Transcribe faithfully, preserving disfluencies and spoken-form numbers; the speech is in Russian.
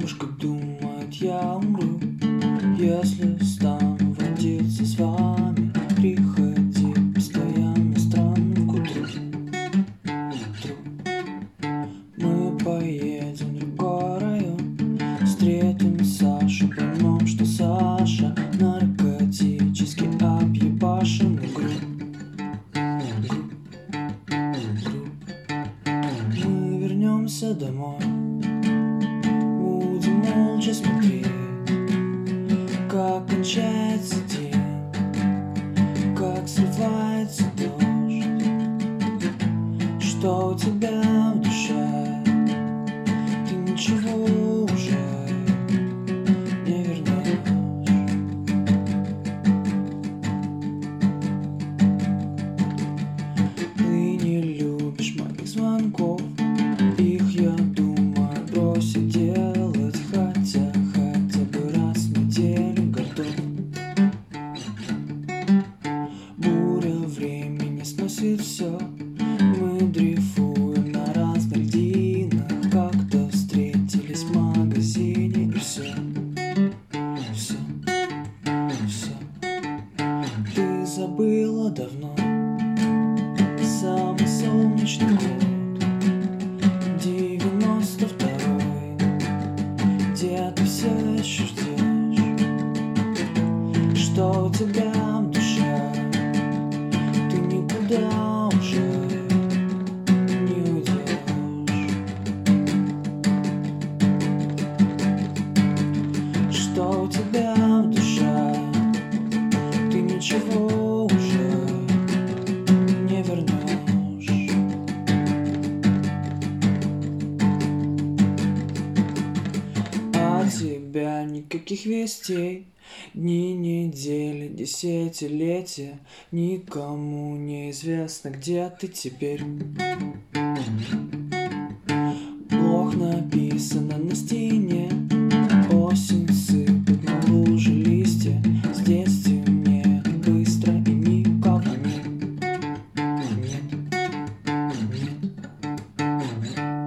Бабушка думает, я умру, если стану водиться с вами. Приходи постоянно странным к утру. Мы поедем в другой район, встретим Сашу, поймем, что Саша наркотически объебашен игру. Мы вернемся домой, будем молча смотреть, как кончается день, как срывается дождь. Что у тебя в душе? Ты ничего уже не вернешь. Ты не любишь моих звонков, их, я думаю, бросить делать, хотя хотя бы раз в неделю готов. Буря времени сносит все, мы дрейфуем на разных льдинах. Как-то встретились в магазине и все, все, все ты забыла давно. Самый солнечный год, девяносто второй, где ты все еще ждешь. Что у тебя в душе? Ты никуда уже не уйдешь. Что у тебя в душе? Ты ничего уже не вернешь. От тебя никаких вестей, дни, недели, десятилетия. Никому не известно, где ты теперь. Плохо написано на стене,